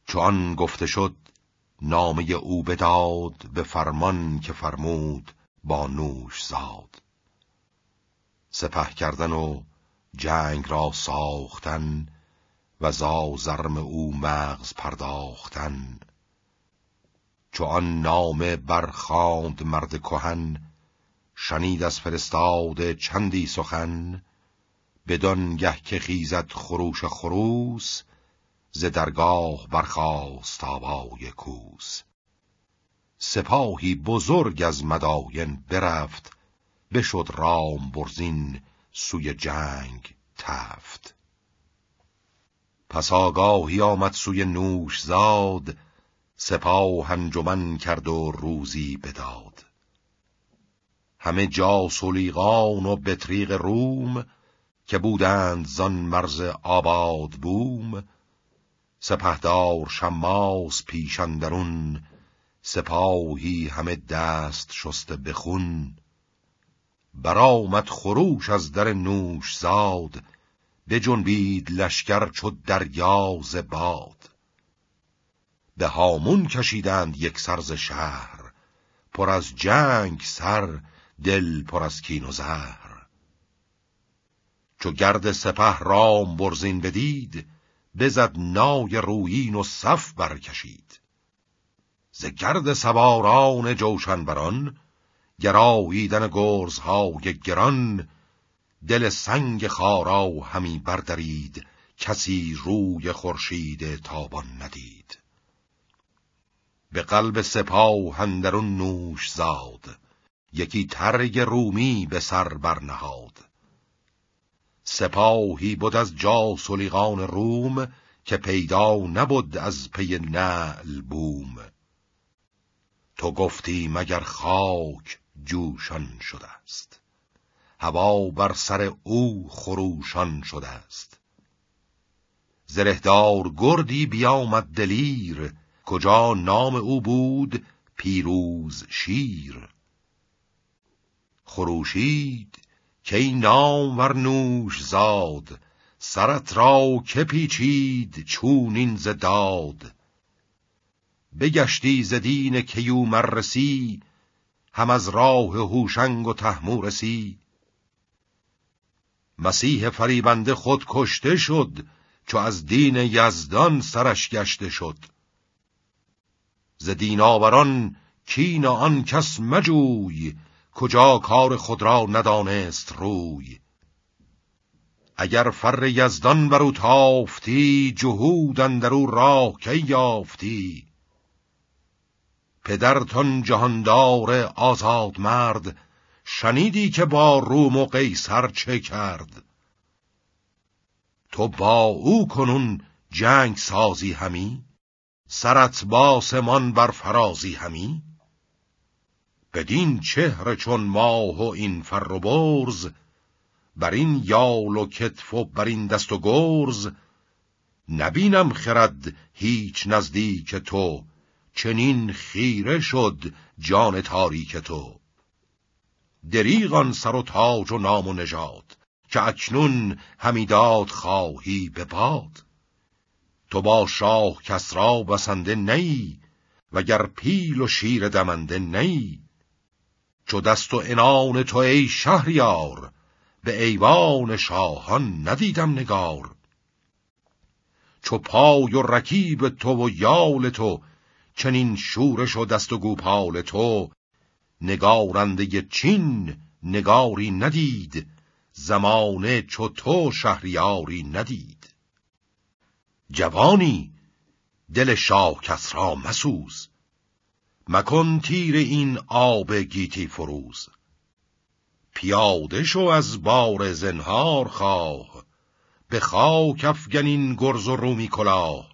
چو آن گفته شد نامه او بداد، به فرمان که فرمود با نوش زاد. سپه کردن و جنگ را ساختن، و زازرم او مغز پرداختن. چو آن نامه برخواند مرد کهن، شنید از فرستاده چندی سخن. بدانگه که خیزد خروش خروس، ز درگاه برخاست آوای کوس. سپاهی بزرگ از مداین برفت، بشد رام برزین سوی جنگ تفت. پس آگاهی آمد سوی نوش زاد، سپاه انجمن کرد و روزی بداد. همه جاسولیغان و بطریق روم، که بودند زان مرز آباد بوم. سپهدار شماس پیش اندرون، سپاهی همه دست شسته به خون. برآمد خروش از در نوش زاد، بجنبید لشکر چو دریا ز باد. به هامون کشیدند یک سر ز شهر، پر از جنگ سر، دل پر از کین و زهر. چو گرد سپه رام برزین بدید، بزد نای رویین و صف برکشید. ز گرد سواران جوشن بران، گراییدن گرزهای گران. دل سنگ خارا همی بردرید، کسی روی خورشید تابان ندید. به قلب سپاه اندرون نوش زاد، یکی ترگ رومی به سر برنهاد. سپاهی بود از جاسولیغان روم، که پیدا نبود از پی نعل بوم. تو گفتی مگر خاک جوشان شده است، هوا بر سر او خروشان شده است. زرهدار گردی بیامد دلیر، کجا نام او بود پیروز شیر. خروشید که این نام ور نوش زاد، سرت را که پیچید چونین ز داد. بگشتی ز دین کیومرثی، هم از راه هوشنگ و طهمورثی. مسیح فریبنده خود کشته شد، چو از دین یزدان سرش گشته شد. ز دین آوران کین آن کس مجوی، کجا کار خود را ندانست روی. اگر فر یزدان برو تافتی، جهود اندرو راه کی یافتی. پدرتان جهاندار آزاد مرد، شنیدی که با روم و قیصر چه کرد. تو با او کنون جنگ سازی همی، سرت با سمان بر فرازی همی. بدین چهره چون ماه و این فر و برز، بر این یال و کتف و بر این دست و گرز. نبینم خرد هیچ نزدیک تو، چنین خیره شد جان تاریک تو. دریغان سر و تاج و نام و نژاد، که اکنون همی داد خواهی به باد. تو با شاه کسری بسنده نی، وگر پیل و شیر دمنده نی. چو دست و عنان تو ای شهریار، به ایوان شاهان ندیدم نگار. چو پای و رکیب تو و یال تو، چنین شورش و دست و گوپال تو. نگارنده چین نگاری ندید، زمانه چو تو شهریاری ندید. جوانی دل شاه کسری مسوز، مکن تیر این آب گیتی فروز. پیاده شو از بار زنهار خواه، به خاک افگن این گرز و رومی کلاه.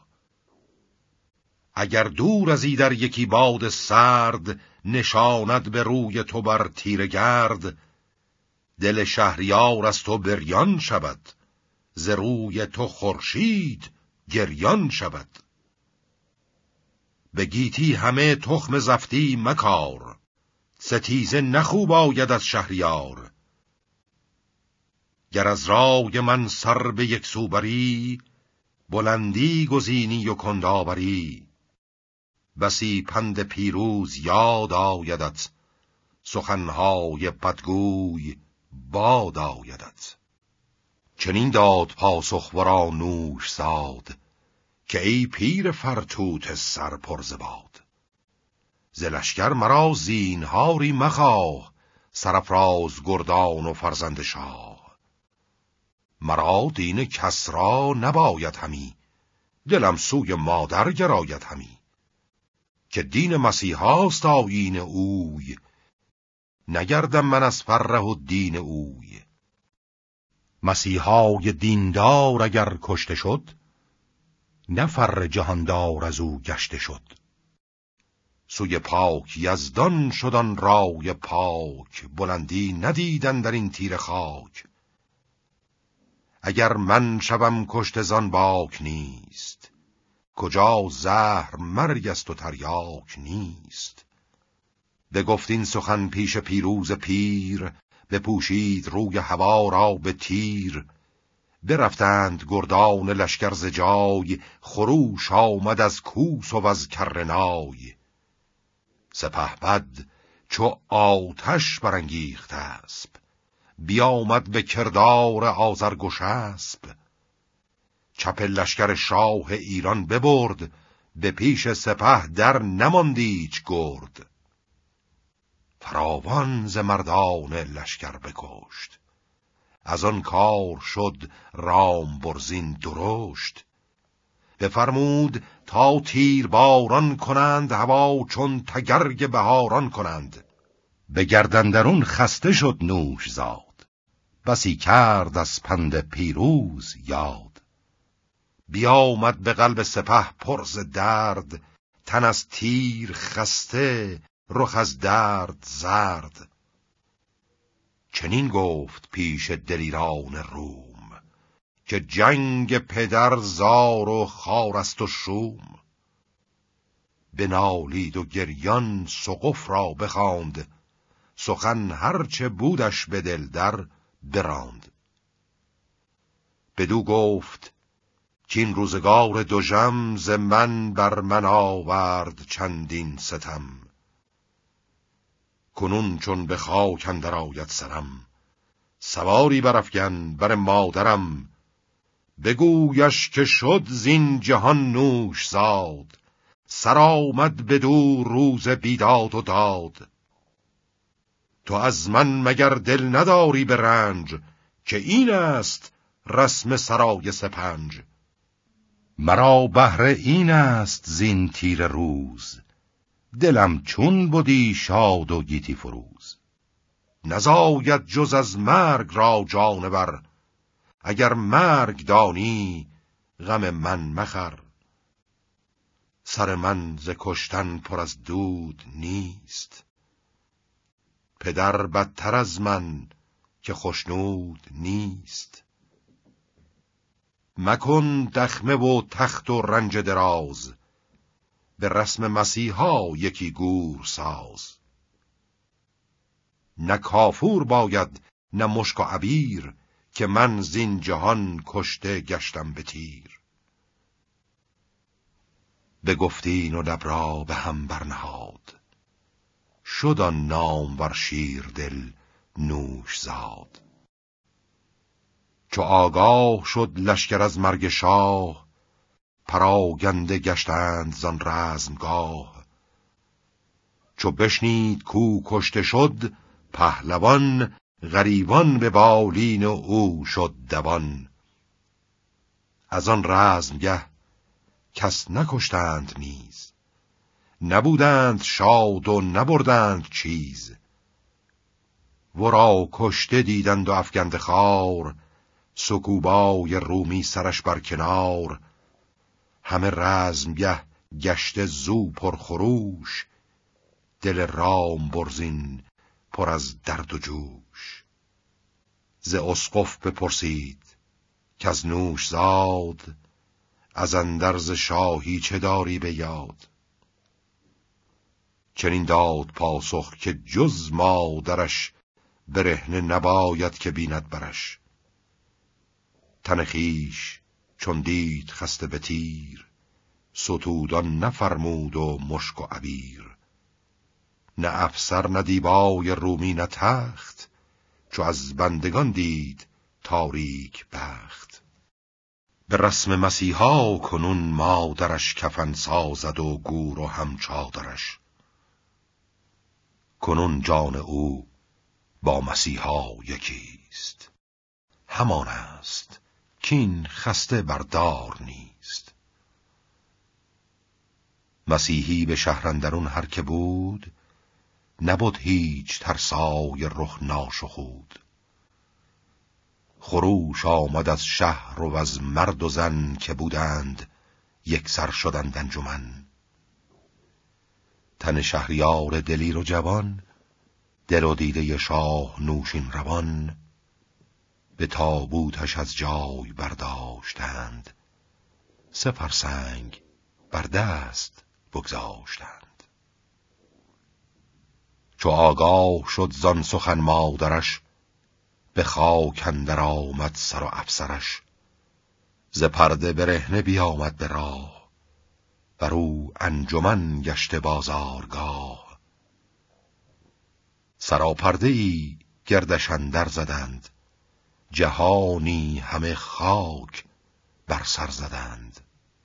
اگر دور از ایدر یکی باد سرد، نشاند به روی تو بر تیره گرد. دل شهریار از تو بریان شود، ز روی تو خورشید گریان شود. به گیتی همه تخم زفتی مکار، ستیزه نخوب آید از شهریار. گر از رای من سر به یک سو بری، بلندی گزینی و کندآوری، بسی پند پیروز یاد آیدت، سخنهای بدگوی باد آیدت. چنین داد پاسخ ورا نوش زاد، که ای پیر فرتوت سر پر ز باد. ز لشکر مرا زینهاری مخواه، سرافراز گردان و فرزند شاه. مرا دین کسری نباید همی، دلم سوی مادر گراید همی. که دین مسیحاست آیین اوی، نگردم من از فره و دین اوی. مسیحای دیندار اگر کشته شد، نه فر جهاندار از او گشته شد. سوی پاک یزدان شدن رای پاک، بلندی ندیدن در این تیر خاک. اگر من شوم کشته زان باک نیست، کجا زهر مرگ است و تریاک نیست. بگفت این سخن پیش پیروز پیر، بپوشید روی هوا را به تیر. برفتند گردان لشکر ز جای، خروش آمد از کوس و از کرنای. سپهبد چو آتش برانگیخت اسب، بیامد به کردار آذرگشسب. چپ لشکر شاه ایران ببرد، به پیش سپه در نماند ایچ گرد. فراوان ز مردان لشکر بکشت، از آن کار شد رام برزین درشت. بفرمود تا تیر باران کنند، هوا چون تگرگ بهاران کنند. به گردندرون خسته شد نوش زاد، بسی کرد از پند پیروز یاد. بیامد به قلب سپه پر ز درد، تن از تیر خسته رخ از درد زرد. چنین گفت پیش دلیران روم، که جنگ پدر زار و خوار است و شوم. بنالید و گریان سقف را بخواند، سخن هرچه بودش به دل در براند. بدو گفت کین روزگار دژم، ز من بر من آورد چندین ستم. کنون چون به خاک اندر آید سرم، سواری برافگن بر مادرم. بگویش که شد زین جهان نوش زاد، سر آمد بدو روز بیداد و داد. تو از من مگر دل نداری به رنج، که این است رسم سرای سپنج. مرا بهر این است زین تیر روز، دلم چون بودی شاد و گیتی فروز. نزاید جز از مرگ را جانور، اگر مرگ دانی غم من مخر. سر من ز کشتن پر از دود نیست، پدر بدتر از من که خشنود نیست. مکن دخمه و تخت و رنج دراز، به رسم مسیحا یکی گور ساز. نه کافور باید نه مشک و عبیر، که من زین جهان کشته گشتم به تیر. بگفتین و لب را به هم برنهاد، شد آن نامور شیردل نوش زاد. چو آگاه شد لشکر از مرگ شاه، پراگنده گشتند زان رزمگاه. چو بشنید کو کشته شد پهلوان، غریوان به بالین او شد دوان. از آن رزمگه کس نکشتند نیز، نبودند شاد و نبردند چیز. ورا کشته دیدند و افگنده خوار، سکوبای رومی سرش بر کنار. همه رزمگه گشته زو پر خروش، دل رام برزین پر از درد و جوش. ز اسقف بپرسید که از نوش زاد، از اندرز شاهی چه داری به یاد. چنین داد پاسخ که جز مادرش، برهنه نباید که بیند برش. تن خویش چون دید خسته به تیر، ستودان نفرمود و مشک و عبیر. نه افسر نه دیبای رومی نه تخت، چو از بندگان دید تاریک بخت. به رسم مسیحا کنون مادرش کفن سازد و گور و هم چادرش. کنون جان او با مسیحا یکیست، همان است کین خسته بردار نیست. مسیحی به شهر اندرون هر که بود، نبود هیچ ترسای رخ ناشخود. خروش آمد از شهر و از مرد و زن، که بودند یک سر شدند انجمن. تن شهریار دلیر و جوان، دل و دیده شاه نوشین روان. به تابوتش از جای برداشتند، 3 فرسنگ بر دست بگذاشتند. چو آگاه شد زان سخن مادرش، به خاک اندر آمد سر و افسرش. ز پرده برهنه بیامد به راه، بر او انجمن گشته بازارگاه. سراپرده ای گردش اندر زدند، جهانی همه خاک بر سر زدند.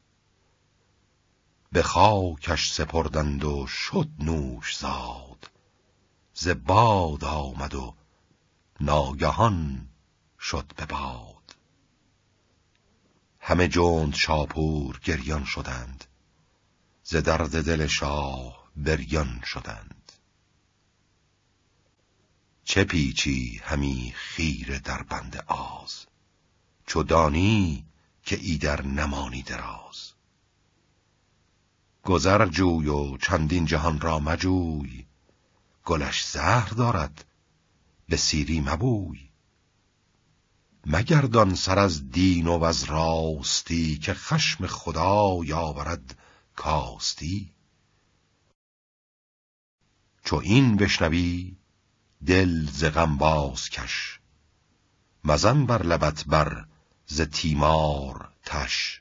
به خاکش سپردند و شد نوش زاد، ز باد آمد و ناگهان شد به باد. همه جند شاپور گریان شدند، ز درد دل شاه بریان شدند. چه پیچی همی خیره در بند آز، چو دانی که ایدر نمانی دراز. گذر جوی و چندین جهان را مجوی، گلش زهر دارد به سیری مبوی. مگردان سر از دین و از راستی، که خشم خدا یاورد کاستی. چو این بشنوی دل ز غم باز کش، مزن بر لبت بر ز تیمار تش.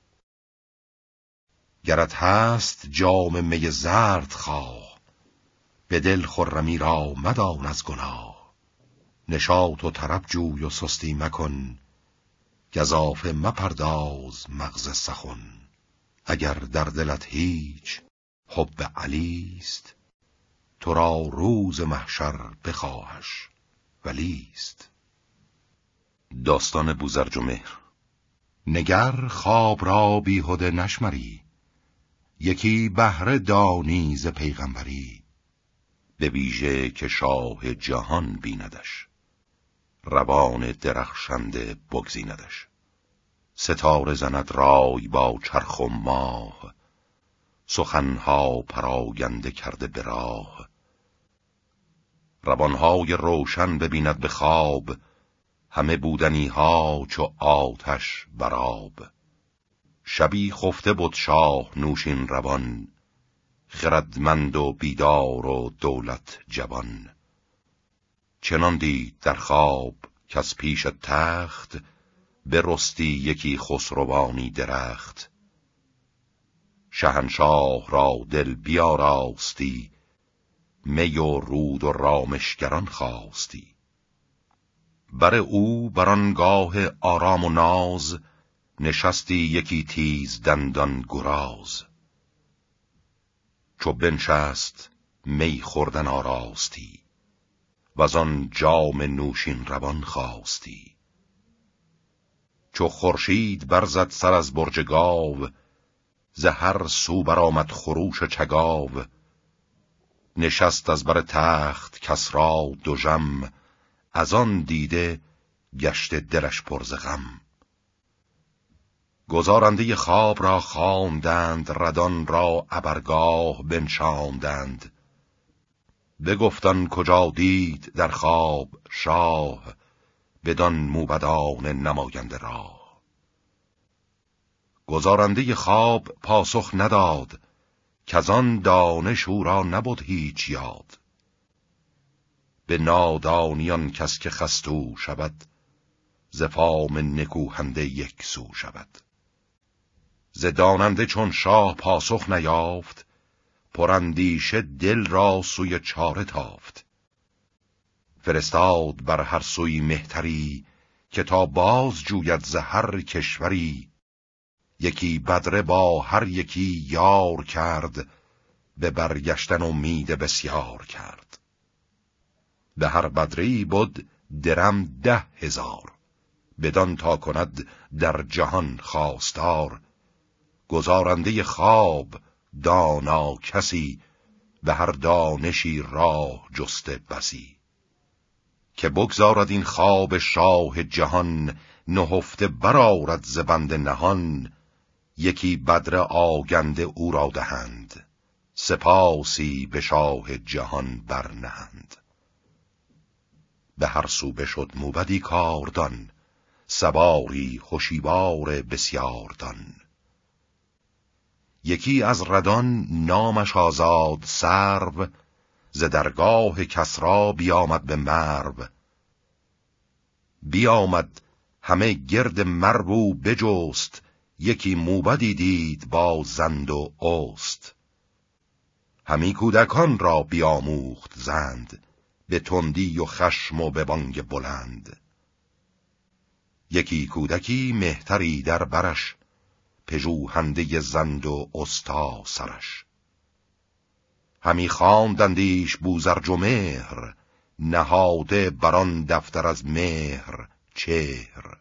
گرت هست جام می زرد خواه، به دل خرمی را مدان از گناه. نشاط و طرب جوی و سستی مکن، گزافه مپرداز مغز سخن. اگر در دلت هیچ حب علیست، تو را روز محشر بخواهش ولیست. داستان بوذرجمهر. نگر خواب را بیهوده نشمری، یکی بهره دانی ز پیغمبری. به ویژه که شاه جهان بیندش، روان درخشنده بگزیندش. ستاره زند رای با چرخ و ماه، سخنها پراگنده کرده به راه. روانهای روشن ببیند به خواب، همه بودنیها چو آتش برآب. شبی خفته بود شاه نوشین روان، خردمند و بیدار و دولت جوان. چنان دید در خواب کز پیش تخت، برستی یکی خسروانی درخت. شهنشاه را دل بیاراستی، می و رود و رامشگران خواستی. بر او برانگاه آرام و ناز، نشستی یکی تیز دندان گراز. چو بنشست می خوردن آراستی، وزان جام نوشین روان خواستی. چو خورشید برزد سر از برج گاو، ز هر سو برآمد خروش چگاو. نشست از بر تخت کسری دژم، از آن دیده گشته دلش پر ز غم. گزارنده خواب را خواندند، ردان را ابرگاه بنشاندند. بگفتان کجا دید در خواب شاه، بدان موبدان نماینده راه. گزارنده خواب پاسخ نداد، کزان دانش او را نبود هیچ یاد. به نادانیان کس که خستو شود، ز فام نکوهنده یک سو شود. ز داننده چون شاه پاسخ نیافت، پراندیشه دل را سوی چاره تافت. فرستاد بر هر سوی مهتری، که تا باز جوید ز هر کشوری. یکی بدره با هر یکی یار کرد، به برگشتن امید بسیار کرد. به هر بدری بود درم 10,000، بدان تا کند در جهان خواستار. گزارنده خواب دانا کسی، به هر دانشی راه جسته بسی. که بگذارد این خواب شاه جهان، نهفته برآرد ز بند نهان. یکی بدر آگنده او را دهند، سپاسی به شاه جهان برنهند. به هر سو بشد موبدی کاردان، سواری هوشیوار بسیاردان. یکی از ردان نامش آزاد سرو، ز درگاه کسری بیامد به مرو. بیامد همه گرد مرو بجست، یکی موبدی دید با زند و اوست. همی کودکان را بیاموخت زند، به تندی و خشم و به بانگ بلند. یکی کودکی مهتری در برش، پژوهنده زند و استا سرش. همی خواندندیش بوزرج و مهر، نهاده بران دفتر از مهر چهر.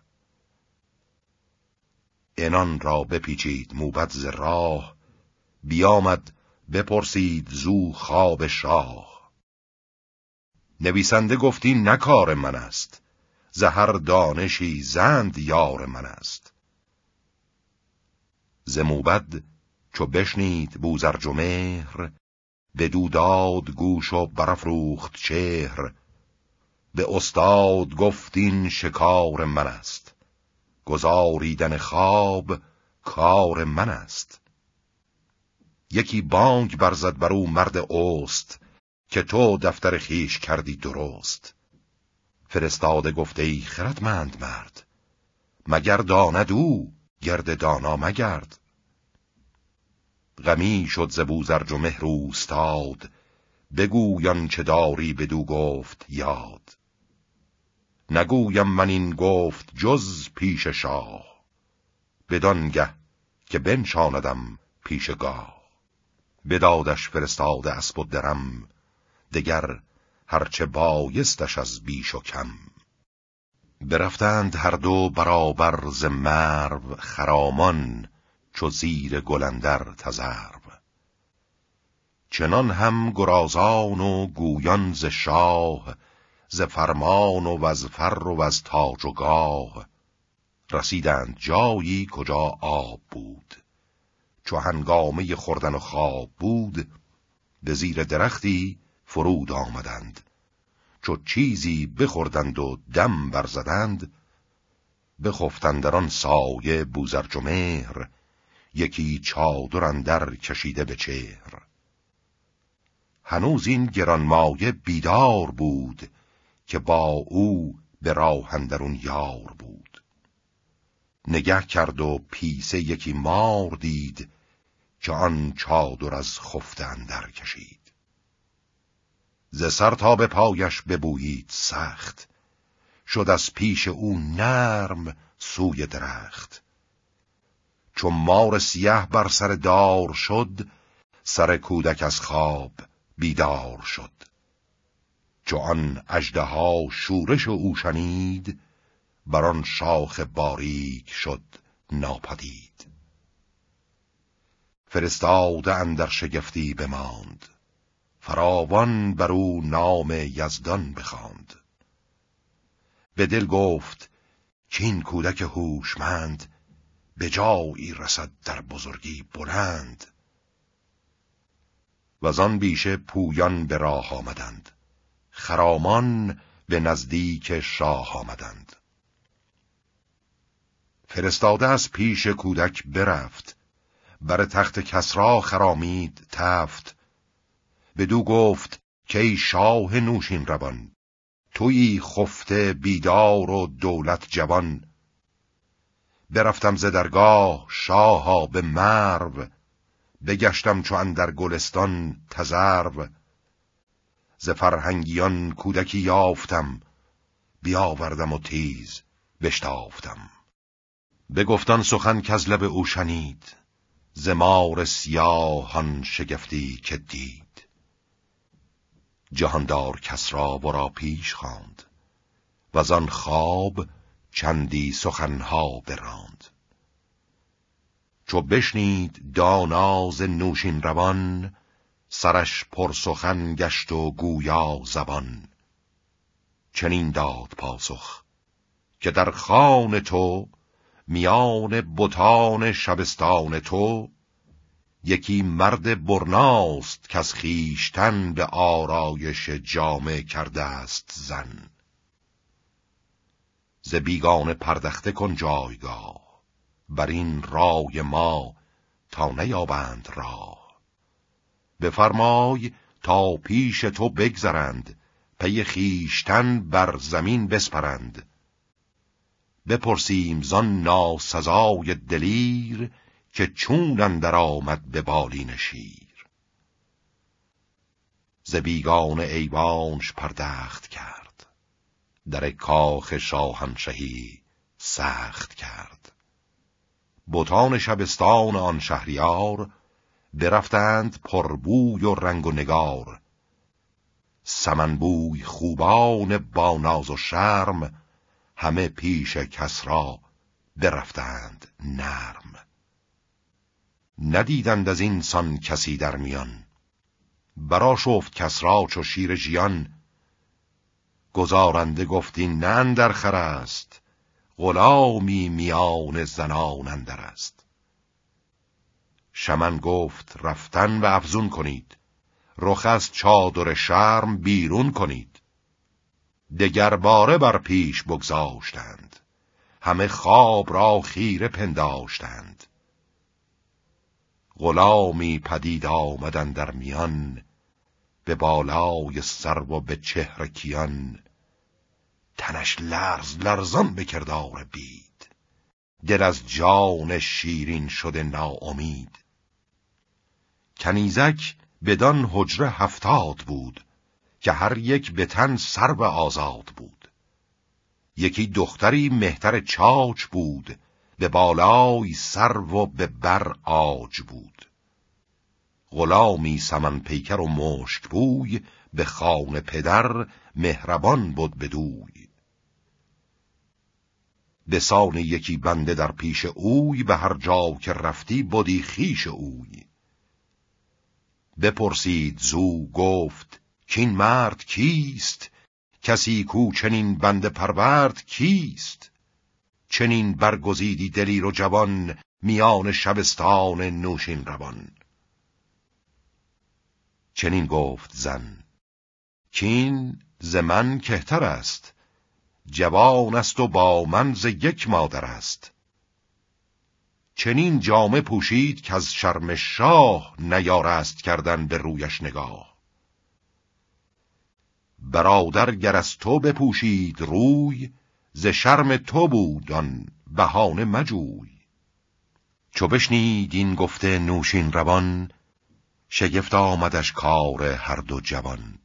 عنان را بپیچید موبد ز راه، بیامد بپرسید زو خواب شاه. نویسنده گفتی نه کار من است، ز هر دانشی زند یار من است. ز موبد چو بشنید بوزرج و مهر، بدو داد گوش و برافروخت چهر. به استاد گفت این شکار من است، گزاریدن خواب کار من است. یکی بانگ برزد بر او مرد اوست، که تو دفتر خویش کردی درست. فرستاده گفت ای خردمند مرد، مگر داند او گرد دانا مگرد. غمی شد ز بوزرج و مهر اوستاد، بگوی آنچه داری بدو گفت یاد. نگویم من این گفت جز پیش شاه، بدانگه که بنشاندم پیشگاه. بدادش فرستاده اسب و درم، دگر هرچه بایستش از بیش و کم. برفتند هر دو برابر ز مرو، خرامان چو زیر گل اندر تذرو. چنان هم گرازان و گویان ز شاه، ز فرمان و از فر و از تاج و گاه. رسیدند جایی کجا آب بود، چو هنگامه خوردن و خواب بود. به زیر درختی فرود آمدند، چو چیزی بخوردند و دم برزدند. بخفتند در آن سایه بوزرج و مهر، یکی چادر اندر کشیده به چهر. هنوز این گرانمایه بیدار بود، که با او به راه اندرون یار بود. نگه کرد و پیسه یکی مار دید، که آن چادر از خفته اندر کشید. ز سر تا به پایش ببویید سخت، شد از پیش او نرم سوی درخت. چو مار سیه بر سر دار شد، سر کودک از خواب بیدار شد. چو آن اژدها شورش او شنید، بر آن شاخ باریک شد ناپدید. فرستاده اندر شگفتی بماند، فراوان بر او نام یزدان بخواند. به دل گفت که این کودک هوشمند، به جایی رسد در بزرگی بلند. وزان بیشه پویان به راه آمدند، خرامان به نزدیک شاه آمدند. فرستاده از پیش کودک برفت، بر تخت کسری خرامید تفت. بدو گفت که ای شاه نوشین روان، تویی خفته بیدار و دولت جوان. برفتم ز درگاه شاها به مرو، بگشتم چو اندر گلستان تذرو. ز فرهنگیان کودکی یافتم، بیاوردم و تیز بشتافتم. بگفتان سخن کز لب او شنید، ز مار سیاهان شگفتی که دید. جهاندار کسری ورا پیش خواند، وزان خواب چندی سخنها براند. چو بشنید دانا ز نوشین روان، سرش پر سخن گشت و گویا زبان. چنین داد پاسخ که در خان تو، میان بتان شبستان تو، یکی مرد برناست که از خویشتن به آرایش جامه کرده است زن. ز بیگانه پردخته کن جایگاه، بر این رای ما تا نیابند راه. بفرمای تا پیش تو بگذرند، پی خویشتن بر زمین بسپرند. بپرسیم زان ناسزای دلیر، که چون اندر آمد به بالین شیر. ز بیگانه ایوانش پردخت کرد، در کاخ شاهنشهی سخت کرد. بتان شبستان آن شهریار، برفتند پربوی و رنگ و نگار. سمنبوی خوبان با ناز و شرم، همه پیش کسری برفتند نرم. ندیدند از این سان کسی در میان، برآشفت کسری چو شیر ژیان. گزارنده گفت این نه اندر خور است، غلامی میان زنان اندر است. شمن گفت رفتن و افزون کنید، رخ از چادر شرم بیرون کنید. دگر باره بر پیش بگذاشتند، همه خواب را خیره پنداشتند. غلامی پدید آمدن در میان، به بالای سرو و به چهر کیان. تنش لرز لرزان به کردار بید، دل از جان شیرین شده ناامید. کنیزک بدان حجره 70 بود، که هر یک به تن سرو آزاد بود. یکی دختری مهتر چاچ بود، به بالای سرو و به بر عاج بود. غلامی سمن پیکر و مشک بوی، به خان پدر مهربان بود بدوی. به سان یکی بنده در پیش اوی، به هر جا که رفتی بودی خویش اوی. بپرسید زو گفت کین مرد کیست، کسی کو چنین بنده پرورد کیست. چنین برگزیدی دلیر و جوان، میان شبستان نوشین روان. چنین گفت زن کین ز من کهتر است، جوان است و با من ز یک مادر است. چنین جامه پوشید که از شرم شاه، نیارست کردن به رویش نگاه. برادر گر از تو بپوشید روی، ز شرم تو بود آن بهانه مجوی. چو بشنید این گفته نوشین روان، شگفت آمدش کار هر دو جوان.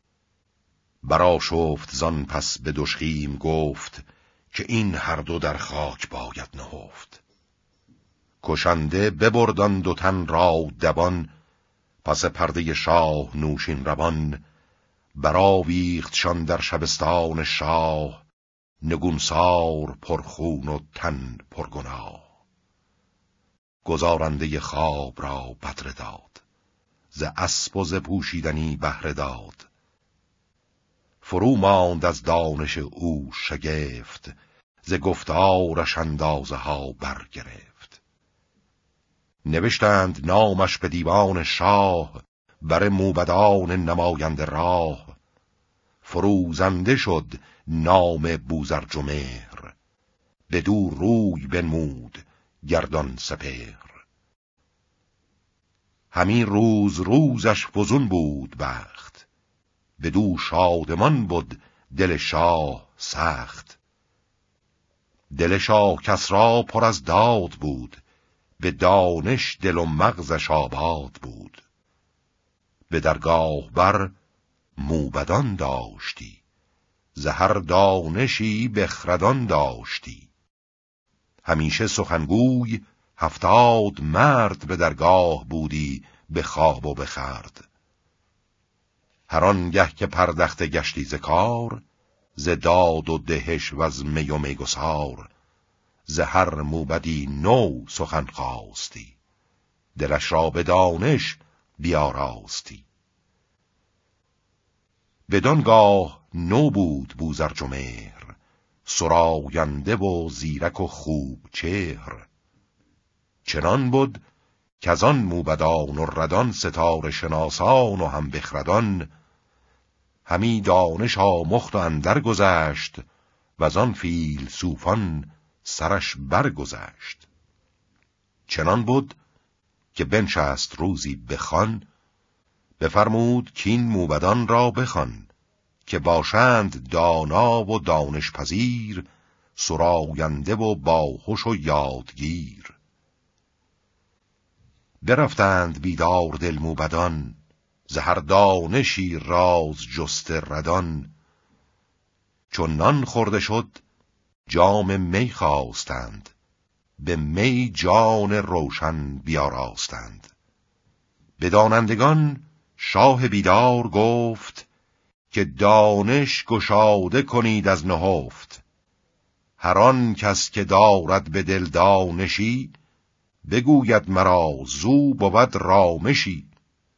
برآشفت زان پس به دژخیم گفت، که این هر دو در خاک باید نهفت. کشنده ببردان دو تن را دوان، پس پرده شاه نوشین روان. برآویختشان در شبستان شاه، نگونسار پرخون و تن پرگناه. گزارنده خواب را بدره داد، ز اسب و ز پوشیدنی بهره داد. فرو ماند از دانش او شگفت، ز گفتارش اندازه ها برگرفت. نوشتند نامش به دیوان شاه، بر موبدان نماینده راه. فروزنده شد نام بوزرجمهر، بدو روی بنمود گردان سپهر. همین روز روزش فزون بود بخت، بدو شادمان بود دل شاه سخت. دل شاه کسری پر از داد بود، به دانش دل و مغزش آباد بود. به درگاه بر موبدان داشتی، ز هر دانشی بخردان داشتی. همیشه سخنگوی 70 مرد به درگاه بودی، به خواب و به خورد. هر آنگه که پردخته گشتی ز کار، ز داد و دهش و از می و میگسار. ز هر موبدی نو سخن خواستی، دلش را به دانش بیاراستی. بدانگاه نو بود بوزرجمهر، سراینده و زیرک و خوب چهر. چنان بود که از آن موبدان و ردان، ستاره شناسان و هم بخردان، همی دانش آموخت و اندر گذشت، و از آن فیلسوفان سرش برگذشت. چنان بود که بنشست روزی بخوان، بفرمود کین موبدان را بخوان، که باشند دانا و دانش پذیر، سراینده و باهوش و یادگیر. برفتند بیدار دل موبدان، ز هر دانشی راز جسته ردان. چون نان خورده شد جام می خواستند، به می جان روشن بیاراستند. به دانندگان شاه بیدار گفت، که دانش گشاده کنید از نهفت. هر آن کس که دارد به دل دانشی، بگوید مرا زو بود رامشی.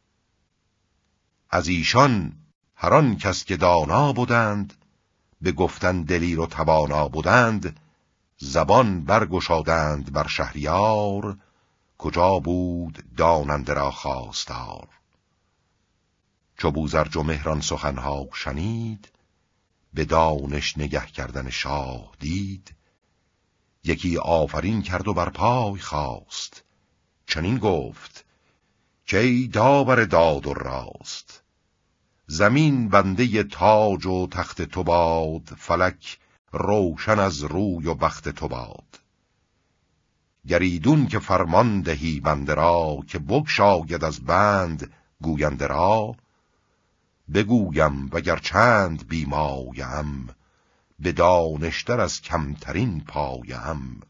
از ایشان هر آن کس که دانا بودند، به گفتن دلیر و توانا بودند. زبان برگشادند بر شهریار، کجا بود داننده را خواستار. چو بوزرجمهر آن سخنها شنید، به دانش نگه کردن شاه دید. یکی آفرین کرد و بر پای خواست، چنین گفت که ای داور داد و راست. زمین بنده تاج و تخت تو باد، فلک روشن از روی و بخت تو باد. گریدون که فرمان دهی بنده را، که بگشاید از بند گوینده را. بگویم وگر چند بیمایم، به دانشتر از کمترین پایم.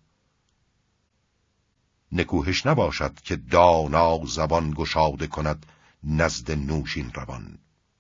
نکوهش نباشد که دانا زبان گشاده کند نزد نوشین روان.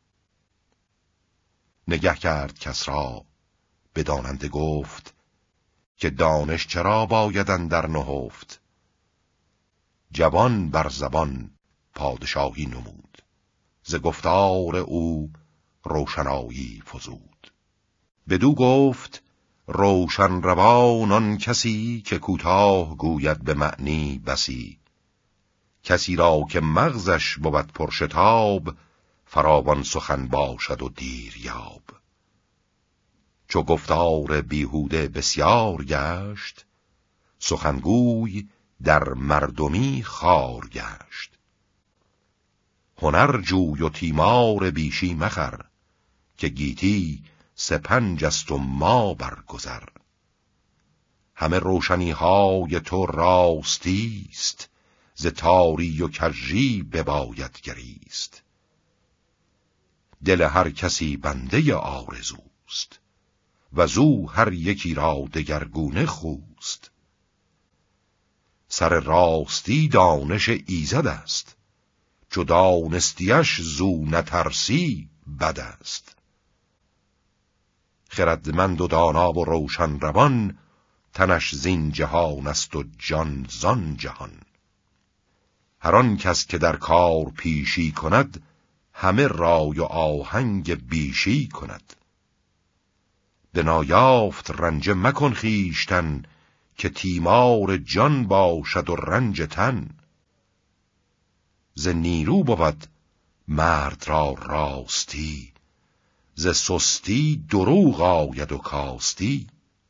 نگه کرد کسری به داننده گفت، که دانش چرا باید اندر نهفت. جوان بر زبان پادشاهی نمود، ز گفتار او روشنایی فزود. بدو گفت روشن روان آن کسی، که کوتاه گوید به معنی بسی. کسی را که مغزش بود پرشتاب، فراوان سخن باشد و دیریاب. چو گفتار بیهوده بسیار گشت، سخنگوی در مردمی خوار گشت. هنر جوی و تیمار بیشی مخر، که گیتی 5 است و ما برگذر. همه روشنی های تو راستیست، ز تاری و کژی بباید گریست. دل هر کسی بنده آرزوست، و زو هر یکی را دگرگونه خوست. سر راستی دانش ایزد است، چو دانستیش زو نترسی بد است. خردمند و دانا و روشن روان، تنش زین جهان است و جان زان جهان. هر آن کس که در کار پیشی کند، همه رای و آهنگ بیشی کند. به نایافت رنج مکن خویشتن، که تیمار جان باشد و رنج تن. ز نیرو بود مرد را راستی، ز سستی دروغ آید و کاستی.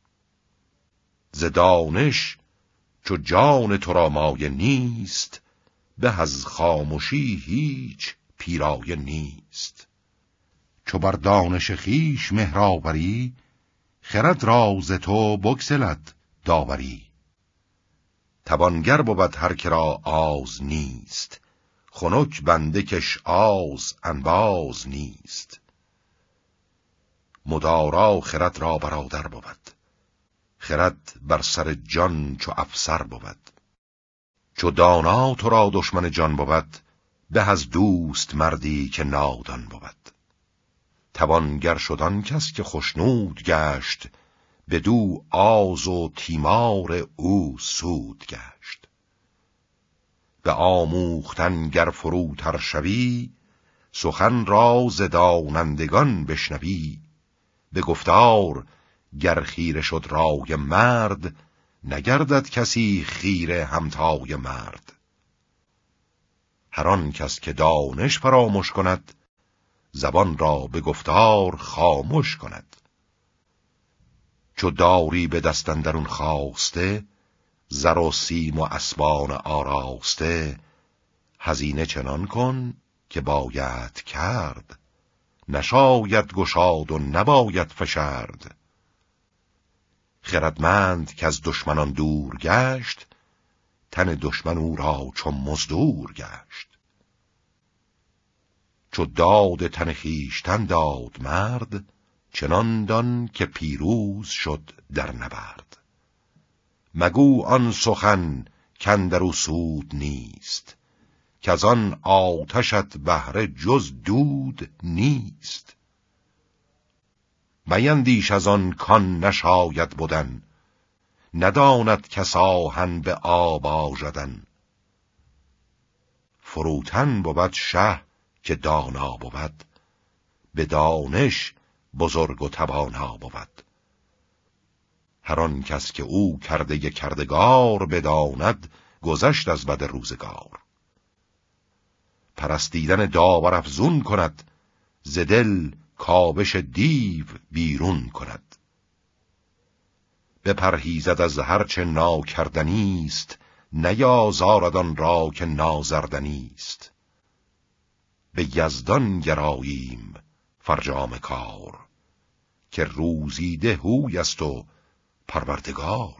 ز دانش چو جان تو را مایه نیست، به از خاموشی هیچ پیرایه نیست. چو بر دانش خویش مهر آوری، خرد را ز تو بگسلد داوری. توانگر بود هر که را آز نیست، خنک بنده کش آز انباز نیست. مدارا خرد را برادر بود، خرد بر سر جان چو افسر بود. چو دانا تو را دشمن جان بود، به از دوست مردی که نادان بود. توانگر شدان کس که خشنود گشت، بدو آز و تیمار او سود گشت. به آموختن گر فروتر شوی، سخن را ز دانندگان بشنوی. به گفتار گر خیره شد رای مرد، نگردد کسی خیره همتای مرد. هر آن کس که دانش فراموش کند، زبان را به گفتار خاموش کند. چو داری به دست اندرون خواسته، زر و سیم و اسبان آراسته. هزینه چنان کن که باید کرد، نشاید گشاد و نباید فشرد. خردمند که از دشمنان دور گشت، تن دشمن او را چو مزدور گشت. چو داد تن خویشتن داد مرد، چنان دان که پیروز شد در نبرد. مگو آن سخن کاندرو سود نیست، کز آن آتشت بهره جز دود نیست. میندیش از آن کان نشاید بودن، نداند کس آهن به آب آژدن. فروتن بود شه که دانا بود، به دانش بزرگ و توانا بود. هر آن کس که او کرده کردگار، بداند گذشت از بد روزگار. پرستیدن داور افزون کند، ز دل کاوش دیو بیرون کند. بپرهیزد از هرچه ناکردنیست، نیازارد آن را که نازردنیست. به یزدان گراییم فرجام کار، که روزیده هوی است و پروردگار.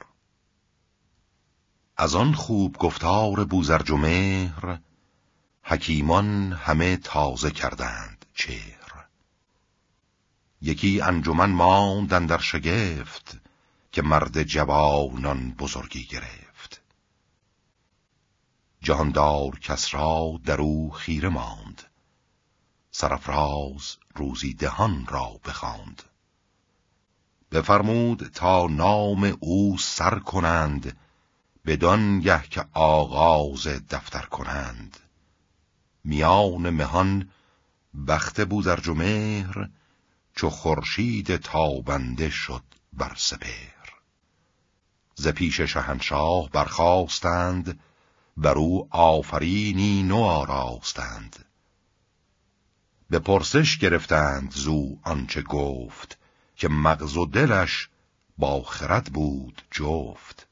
از آن خوب گفتار بوزرجمهر، حکیمان همه تازه کردند چهر. یکی انجمن ماند اندر شگفت، که مرد جوانان بزرگی گرفت. جهاندار کسری در او خیره ماند، سرافراز روزی دهان را بخواند. بفرمود تا نام او سر کنند، بدان گه که آغاز دفتر کنند. میان مهان بخت بوزرجمهر، چو خورشید تابنده شد بر سپهر. ز پیش شهنشاه برخاستند، بر او آفرینی نو آراستند. به پرسش گرفتند زو آنچه گفت، که مغز و دلش با خرد بود جفت.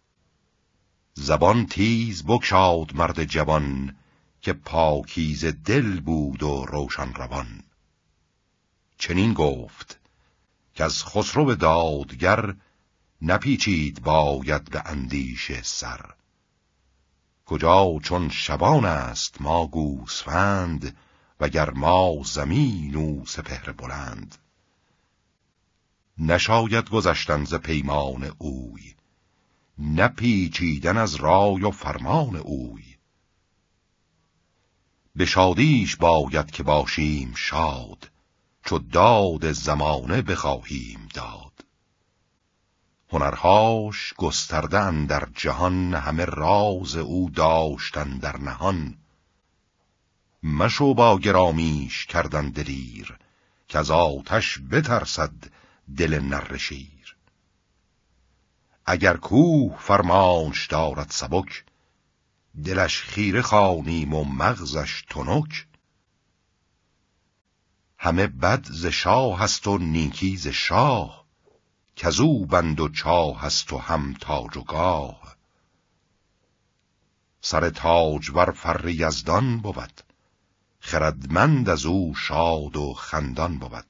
زبان تیز بگشاد مرد جوان، که پاکیزه دل بود و روشن روان. چنین گفت که از خسرو دادگر، نپیچید باید به اندیشه سر. کجا چون شبان است ما گوسفند، وگر ما زمین و سپهر بلند. نشاید گذشتن ز پیمان اوی، نپیچیدن از رای و فرمان اوی. به شادیش باید که باشیم شاد، چو داد زمانه بخواهیم داد. هنرهاش گسترده اندر جهان، همه راز او داشتن در نهان. مشو با گرامیش کردن دلیر، که از آتش بترسد دل نره شیر. اگر کوه فرمانش دارد سبک، دلش خیره خوانیم و مغزش تنک. همه بد ز شاه است و نیکی ز شاه، کزو بند و چاه است و هم تاج و گاه. سر تاجور فر یزدان بود، خردمند از او شاد و خندان بود.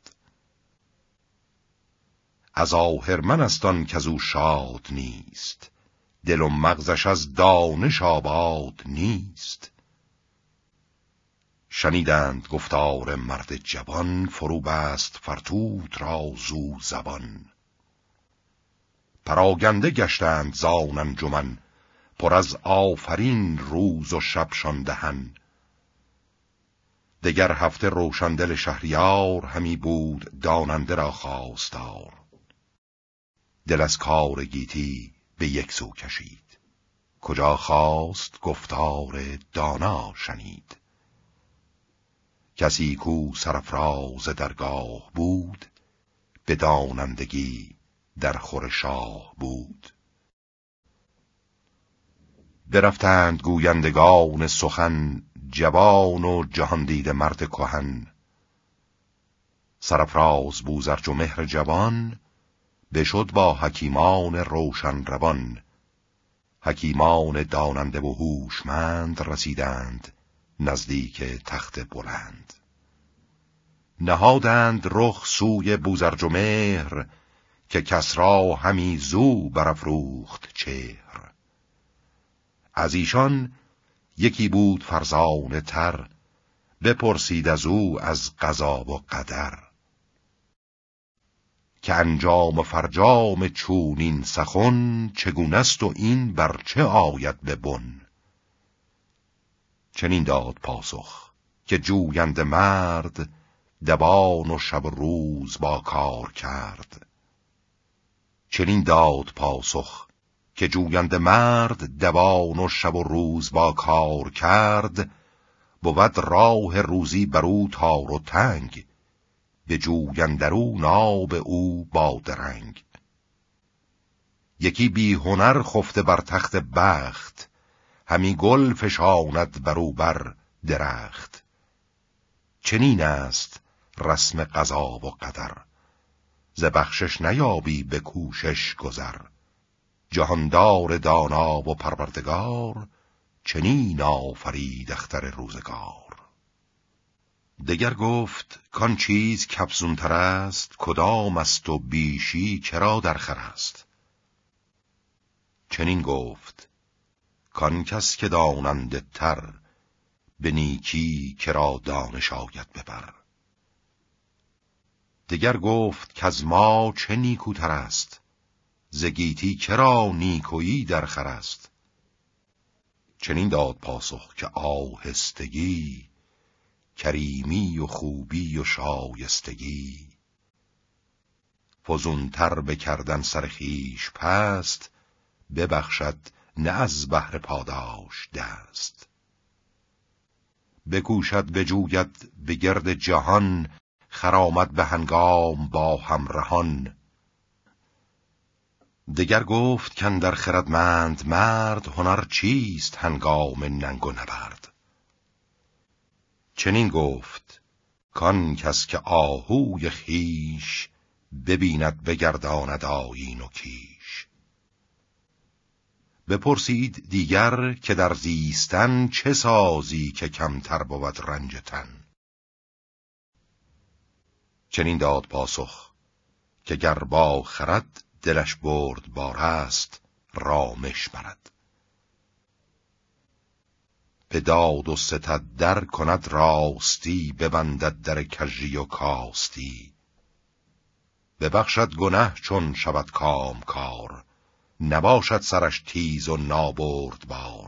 از آهرمن است آن کز او شاد نیست، دل و مغزش از دانش آباد نیست. شنیدند گفتار مرد جوان، فرو بست فرتوت را زو زبان. پراگنده گشتند زان انجمن، پر از آفرین روز و شبشان دهن. دگر هفته روشندل شهریار، همی بود داننده را خواستار. دل از کار گیتی به یک سو کشید، کجا خواست گفتار دانا شنید. کسی کو سرفراز درگاه بود، به دانندگی در خور شاه بود. برفتند گویندگان سخن، جوان و جهان دیده مرد کهن. سرفراز بوزرجمهر جوان، بشد با حکیمان روشن روان. حکیمان داننده و هوشمند، رسیدند نزدیک تخت بلند. نهادند رخ سوی بوزرجمهر، که کسری همی زو برافروخت چهر. از ایشان یکی بود فرزانه تر، بپرسید از او از قضا و قدر. که انجام و فرجام چونین سخن، چگونه است و این بر چه آید به بن. چنین داد پاسخ که جویند مرد، دوان و شب و روز با کار کرد. چنین داد پاسخ که جویند مرد، دوان و شب و روز با کار کرد. بود راه روزی برو تار و تنگ، به جویندرو ناب او با درنگ. یکی بی هنر خفته بر تخت بخت، همی گل فشاند برو بر درخت. چنین است رسم قضا و قدر، ز بخشش نیابی به کوشش گذر. جهاندار دانا و پروردگار، چنین آفرید اختر روزگار. دگر گفت کان چیز کافزون تر است، کدام است و بیشی کرا در خور است. چنین گفت کان کس که داننده تر، به نیکی کرا دانش آید ببر. دگر گفت کز ما چه نیکوتر است، ز گیتی کرا نیکویی در خور است. چنین داد پاسخ که آهستگی، کریمی و خوبی و شایستگی. فزونتر بکردن سر خویش پست، ببخشد نه از بهر پاداش دست. بکوشد بجوید به گرد جهان، خرامد به هنگام با همرهان. دگر گفت کاندر خردمند مرد، هنر چیست هنگام ننگ و نبرد. چنین گفت کان کس که آهوی خویش، ببیند بگرداند آیین و کیش. بپرسید دیگر که در زیستن، چه سازی که کمتر بود رنج تن. چنین داد پاسخ که گر با خرد، دلش برد بار است رامش برد. به داد و ستد در کند راستی، ببندد در کژی و کاستی. ببخشد گنه چون شود کام کار، نباشد سرش تیز و نابرد بار.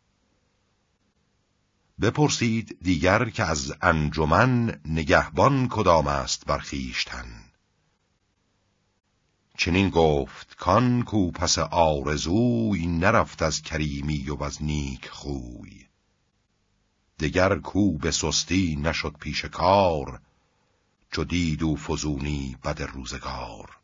بپرسید دیگر که از انجمن، نگهبان کدام است بر خویشتن. چنین گفت کان کو پس آرزوی، نرفت از کریمی و از نیک خوی. دگر کو به سستی نشد پیش کار، چو دید او فزونی بد روزگار.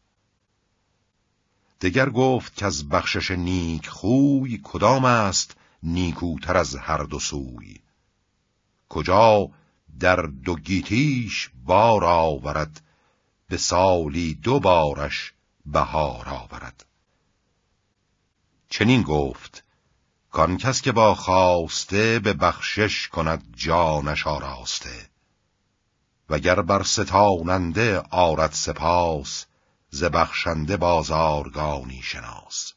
دگر گفت که از بخشش نیک خوی، کدام است نیکوتر از هر دو سوی. کجا در دو گیتیش بار آورد، به سالی 2 بارش بهار آورد. چنین گفت کان کس که با خواسته به بخشش کند جانش آراسته. وگر بر ستاننده آرد سپاس، ز بخشنده بازارگانی شناس.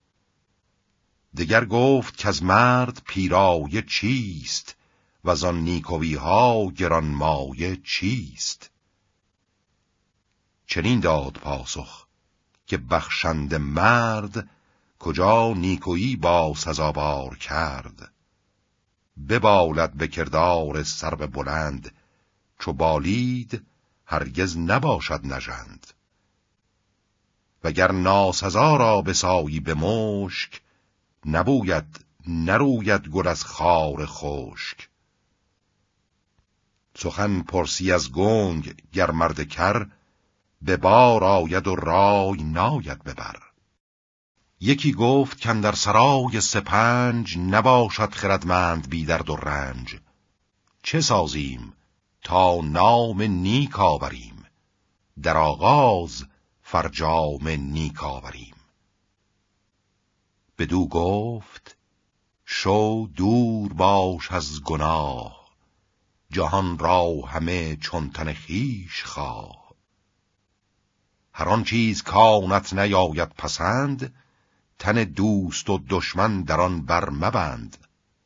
دگر گفت که از مرد پیرایه چیست، و آن نیکویها گرانمایه چیست. چنین داد پاسخ که بخشنده مرد، کجا نیکویی با سزاوار کرد. ببالد به کردار سرو بلند، چو بالید هرگز نباشد نژند. وگر ناسزا را بسایی به مشک، نروید گل از خار خشک. سخن پرسی از گنگ گر مرد کر، به بار آید و رای ناید ببر. یکی گفت کاندر سرای سپنج، نباشد خردمند بی درد و رنج. چه سازیم تا نام نیک آوریم، در آغاز فرجام نیک آوریم. بدو گفت شو دور باش از گناه، جهان را همه چون تن خویش خواه. هر آن چیز کانت نیاید پسند، تن دوست و دشمن در آن بر مبند.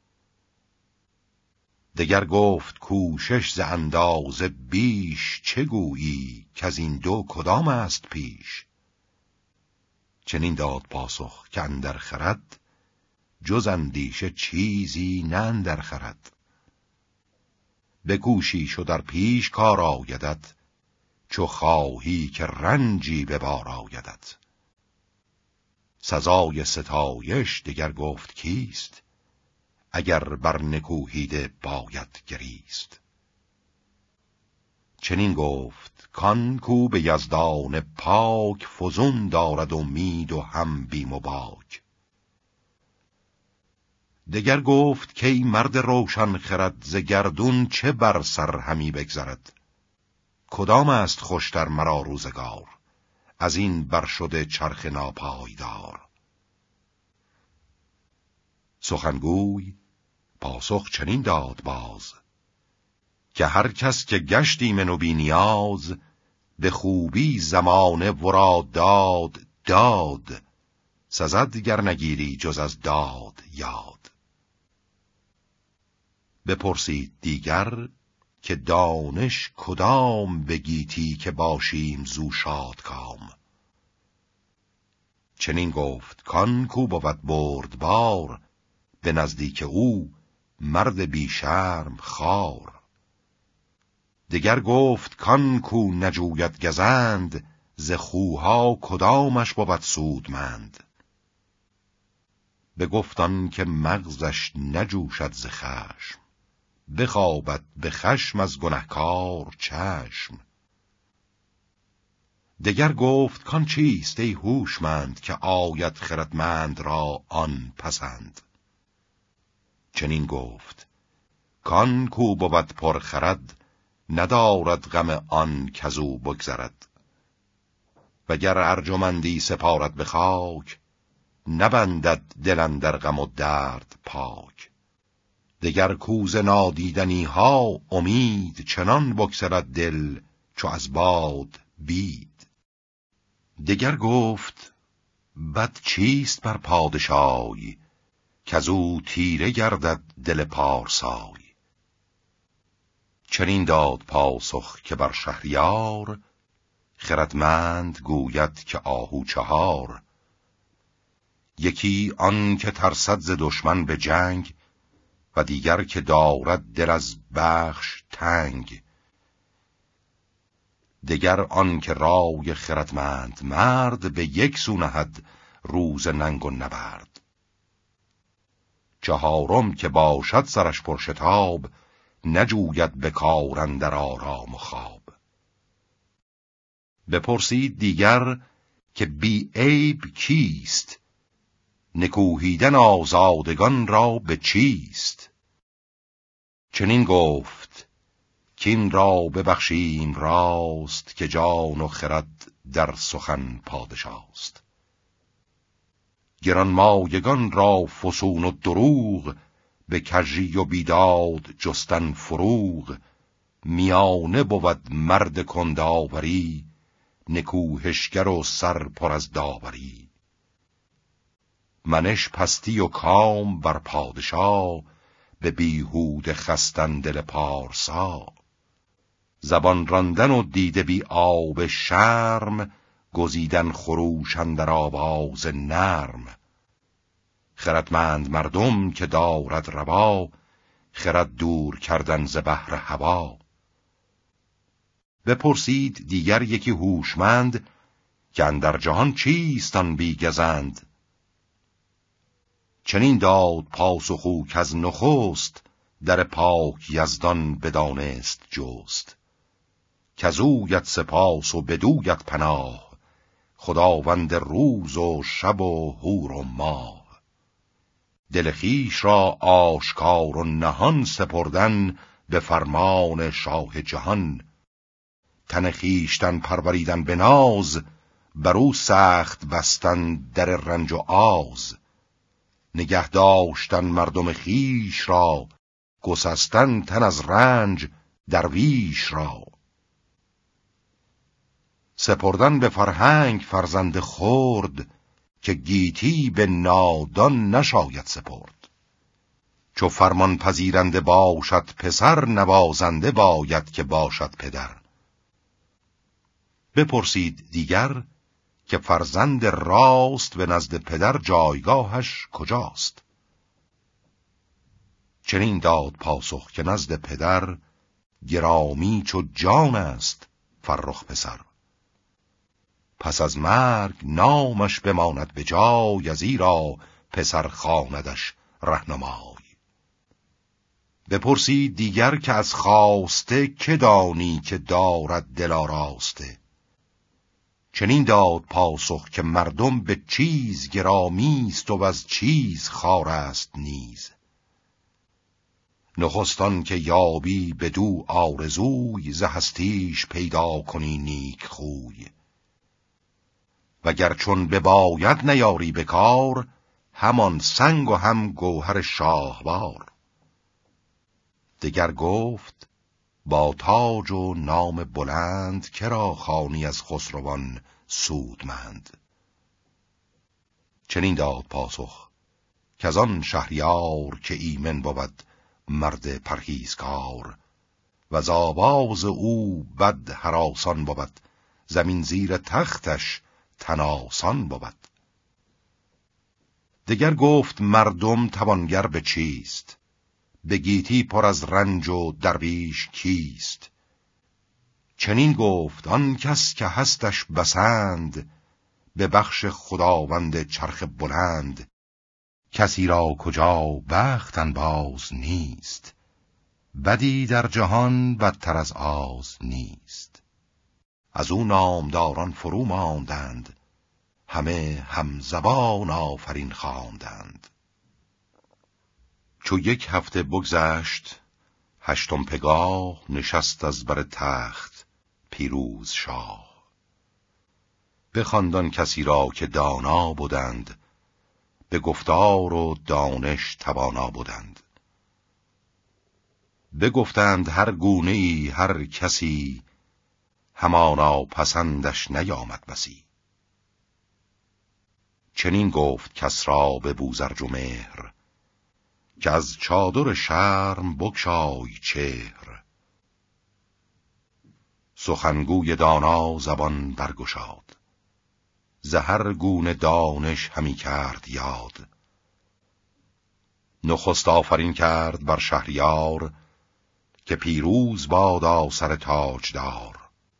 دگر گفت کوشش ز اندازه بیش، چه گویی که از این دو کدام است پیش. چنین داد پاسخ که اندر خرد، جز اندیشه چیزی نه اندر خرد. بکوشیش و در پیش کار آیدت، چو خواهی که رنجی به بار آیدت. سزای ستایش دگر گفت کیست، اگر بر نکوهیده باید گریست. چنین گفت کان کو به یزدان پاک، فزون دارد امید و هم بیم و باک. دگر گفت که ای مرد روشن خرد، ز گردون چه بر سر همی بگذرد. کدام است خوشتر مرا روزگار، از این بر شده چرخ ناپایدار. سخنگوی پاسخ چنین داد باز، که هر کس که گشت ایمن و بی نیاز، به خوبی زمانه ورا داد، سزد گر نگیری جز از داد یاد. بپرسید دیگر که دانش کدام بگیتی، که باشیم زو شادکام. چنین گفت کان کو بود بردبار، به نزدیک او مرد بی شرم خوار. دگر گفت کان کو نجوید گزند، ز خوها کدامش بود سودمند. بگفتان که مغزش نجوشد ز خشم، بخوابد به خشم از گنهکار چشم. دگر گفت کان چیست ای هوشمند، که آید خردمند را آن پسند. چنین گفت کان کو بود پرخرد، ندارد غم آن کزو بگذرد. وگر ارجمندی سپارد به خاک، نبندد دل اندر غم و درد پاک. دگر کو ز نادیدنی ها امید، چنان بگسلد دل چو از باد بید. دگر گفت بد چیست بر پادشای، کزو تیره گردد دل پارسای. چنین داد پاسخ که بر شهریار، خردمند گوید که آهو چهار. یکی آن که ترسد ز دشمن به جنگ، و دیگر که دارد دل از بخش تنگ. دگر آن که رای خردمند مرد، به یک سو نهد روز ننگ و نبرد. چهارم که باشد سرش پرشتاب، نجوید به کار اندر آرام و خواب. بپرسید دیگر که بی عیب کیست، نکوهیدن آزادگان را به چیست. چنین گفت کین را ببخشیم راست، که جان و خرد در سخن پادشاست. گرانمایگان را فسون و دروغ، به کژی و بیداد جستن فروغ. میانه بود مرد کندآوری، نکوهشگر و سر پر از داوری. منش پستی و کام بر پادشاه، به بیهوده خستن دل پارسا. زبان راندن و دیده بی آب شرم، گزیدن خروش اندر آواز نرم. خردمند مردم که دارد روا، خرد دور کردن ز بحر هوا. بپرسید دیگر یکی هوشمند، که اندر جهان چیست آن بی گزند؟ چنین داد پاسخ او کز نخست، در پاک یزدان بدانست جست. کزویت سپاس و بدویت پناه، خداوند روز و شب و هور و ماه. دل خویش را آشکار و نهان سپردن، به فرمان شاه جهان. تن خویشتن پروریدن به ناز، بر او سخت بستن در رنج و آز. نگه داشتن مردم خویش را، گسستن تن از رنج درویش را. سپردن به فرهنگ فرزند خرد، که گیتی به نادان نشاید سپرد. چو فرمان پذیرنده باشد پسر، نوازنده باید که باشد پدر. بپرسید دیگر که فرزند راست، به نزد پدر جایگاهش کجاست؟ چنین داد پاسخ که نزد پدر، گرامی چو جان است فرخ پسر. پس از مرگ نامش بماند به جای، ازیرا پسر خواندش رهنمای. بپرسید دیگر که از خواسته، که دانی که دارد دل آراسته؟ چنین داد پاسخ که مردم به چیز گرامی است، و از چیز خوار است نیز. نخستان که یابی بدو آرزوی، ز هستیش پیدا کنی نیک خوی. وگر چون بباید نیاری به کار، همان سنگ و هم گوهر شاهوار. دگر گفت با تاج و نام بلند، کرا خوانی از خسروان سودمند. چنین داد پاسخ که از آن شهریار، که ایمن بود مرد پرهیزکار. و از آواز او بد هراسان بود، زمین زیر تختش تن آسان بود. دگر گفت مردم توانگر به چیست، به گیتی پر از رنج و درویش کیست؟ چنین گفت آن کس که هستش بسند، به بخش خداوند چرخ بلند. کسی را کجا بخت انباز نیست، بدی در جهان بدتر از آز نیست. از او نامداران فرو ماندند، همه همزبان آفرین خواندند. چو یک هفته بگذشت، هشتم پگاه، نشست از بر تخت پیروز شاه. بخواند آن کسی را که دانا بودند، به گفتار و دانش توانا بودند. بگفتند هر گونه ای هر کسی، همانا پسندش نیامد بسی. چنین گفت کس را به بوزرجمهر، که از چادر شرم بگشای چهر. سخنگوی دانا زبان برگشاد، ز هر گونه دانش همی کرد یاد. نخست آفرین کرد بر شهریار، که پیروز بادا سر تاجدار.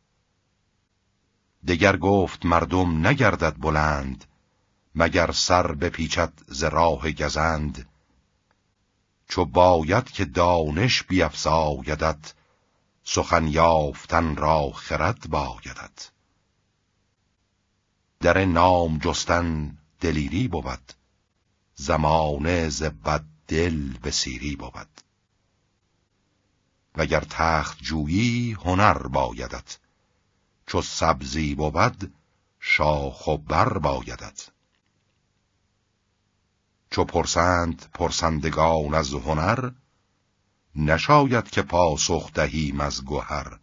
دگر گفت مردم نگردد بلند، مگر سر بپیچد ز راه گزند. چو باید که دانش بیفزایدت، سخن یافتن را خرد بایدت. در نام جستن دلیری بود، زمانه ز بد دل به سیری بود. وگر تخت جویی هنر بایدت، چو سبزی بود شاخ و بر بایدت. چو پرسند پرسندگان از هنر، نشاید که پاسخ دهیم از گهر.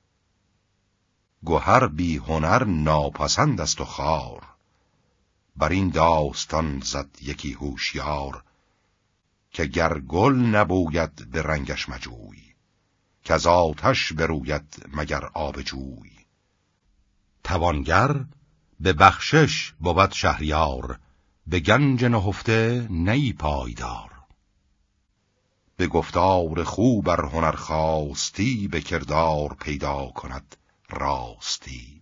گهر بی هنر ناپسند است و خوار، بر این داستان زد یکی هوشیار. که گر گل نبوید به رنگش مجوی، که از آتش بروید مگر آب جوی. توانگر به بخشش بود شهریار، به گنج نهفته نی پایدار. به گفتار خوب ار هنر خواستی، به کردار پیدا کند راستی.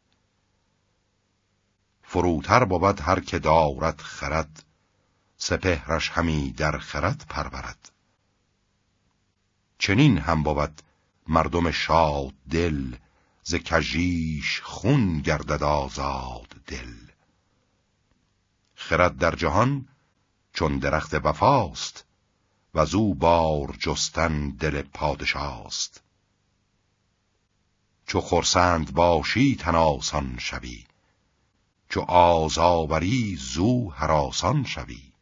فروتر بود هر که دارد خرد، سپهرش همی در خرد پرورد. چنین هم بود مردم شاد دل، ز کژیش خون گردد آزاد دل. خرد در جهان چون درخت وفاست، وزو بار جستن دل پادشاست. چو خرسند باشی تن آسان شوی، چو آز آوری زو هراسان شوی.